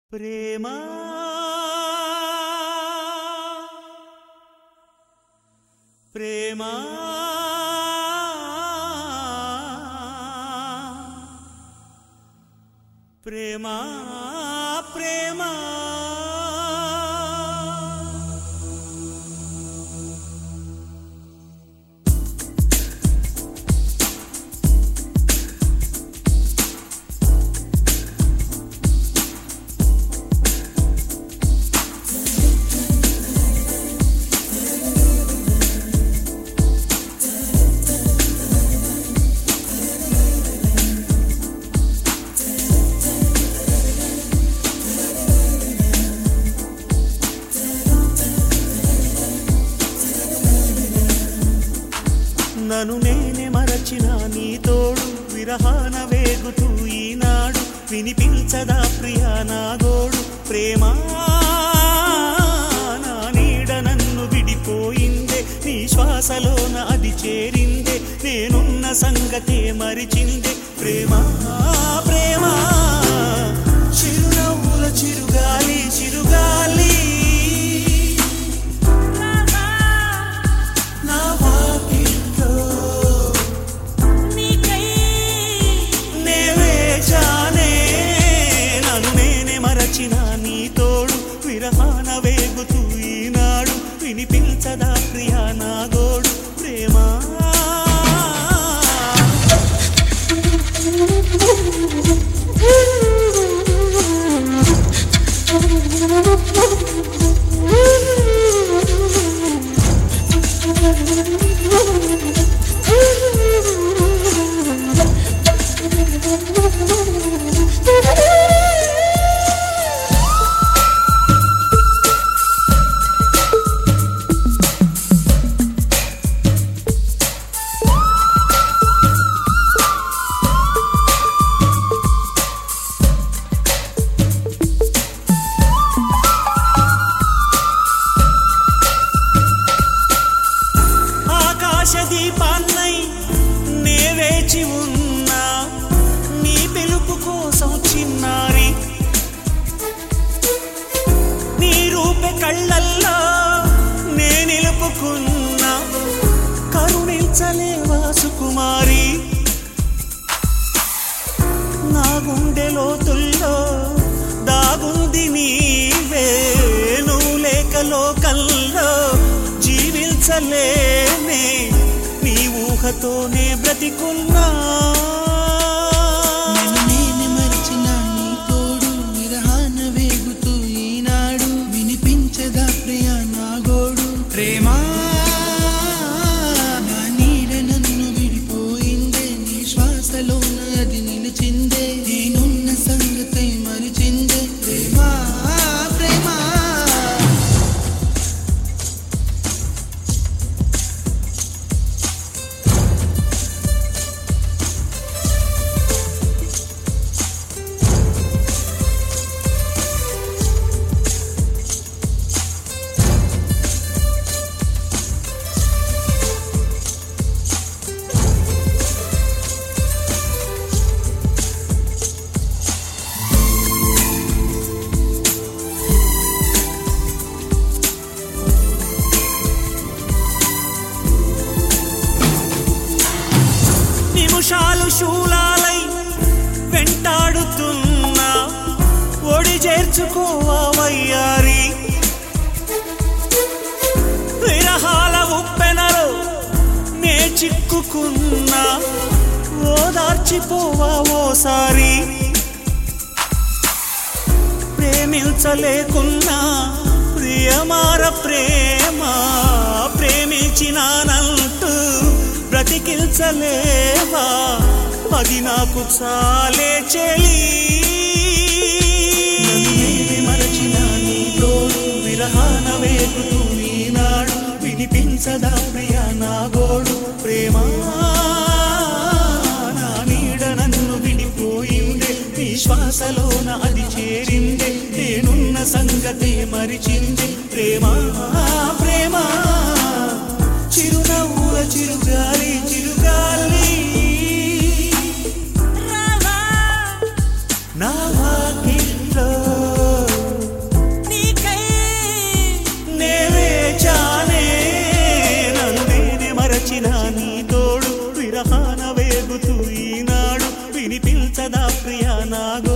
ప్రేమా ప్రేమా ప్రేమా ప్రేమా నన్ను నేనే మరచిన నీ తోడు విరహాన వేగుతూ ఈనాడు వినిపించదా ప్రియా నా గోడు ప్రేమా నా నీడ నన్ను విడిపోయిందే నీ శ్వాసలోన అది చేరిందే నేనున్న సంగతే మరిచిందే ప్రేమా ప్రేమా చిరునవ్వుల చిరుగాలి చిరుగాలి నీ తోడు విరహాన వేగుతూ ఈనాడు వినిపించదా ప్రియా నా గోడు ప్రేమా దీపాన్నై నే వేచి ఉన్నా నీ పిలుపు కోసం చిన్నారి నీ రూపే కళ్ళల్లో నే నిలుపుకున్నా కరుణించలేవా సుకుమారి నా గుండె లోతుల్లో దాగుంది నీవే నువ్వు లేక లోకల్లో జీవించలేనే నీ ఊహతోనే బ్రతికున్నా నేను మరిచిన నీ తోడు విరహాన వేగుతూ ఈనాడు వినిపించదా ప్రియా నా గోడు ప్రేమా నా నీడ నన్ను విడిపోయిందే నీ శ్వాసలోన అది నిలిచిందే నేనున్న సంగతై మరిచిందే ప్రేమా ప్రేమా నిమిషాలు శూలాలై వెంటాడుతున్నా ఒడి చేర్చుకోవా వయ్యారి విరహాల ఉప్పెనలో నే చిక్కుకున్నా ఓదార్చిపోవా ఓసారి ప్రేమించలేకున్నా ప్రియమార ప్రేమ ప్రేమించినానంటూ బ్రతికించలేవా అది నాకు చాలే చెలి మరచిన నీ తోడు విరహాన వేగుతూ ఈనాడు వినిపించదా ప్రియా నా గోడు ప్రేమా నా నీడ నన్ను విడిపోయిందే నీ శ్వాసలోన అది చేరిందే నేనున్న సంగతే మరిచిందే ప్రేమా ప్రేమా చిరునవ్వుల చిరుగాలి చిరుగాలి నా వాకిట్లో వెలుగుతూ ఈనాడు వినిపించదా ప్రియా నా